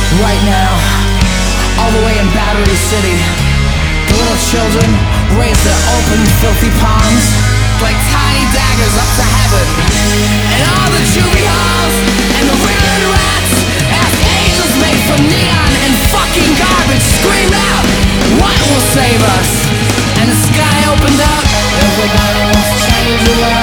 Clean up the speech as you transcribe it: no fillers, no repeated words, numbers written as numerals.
Right now, all the way in Battery City, the little children raise their open, filthy palms like tiny daggers up to heaven. And all the juvie halls and the riveted rats ask angels made from neon and fucking garbage scream out, what will save us? And the sky opened up. Everybody wants to change the world.